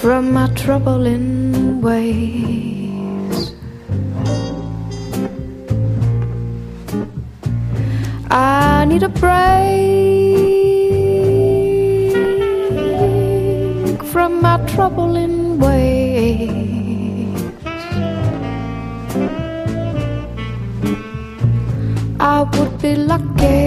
from my troubling ways. I need a break from my troubling ways. I would be lucky